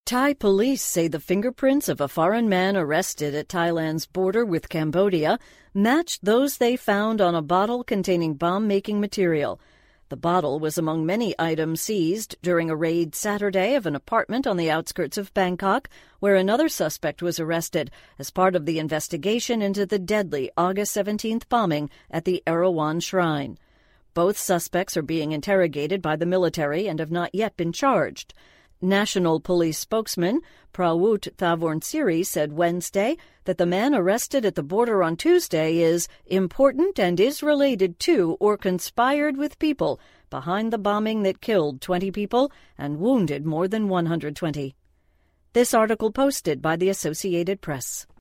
Thai police say the fingerprints of a foreign man arrested at Thailand's border with Cambodia matched those they found on a bottle containing bomb-making material. The bottle was among many items seized during a raid Saturday of an apartment on the outskirts of Bangkok, where another suspect was arrested as part of the investigation into the deadly August 17th bombing at the Erawan Shrine. Both suspects are being interrogated by the military and have not yet been charged. National Police spokesman Prawut Thavornsiri said Wednesday that the man arrested at the border on Tuesday is important and is related to or conspired with people behind the bombing that killed 20 people and wounded more than 120. This article posted by the Associated Press.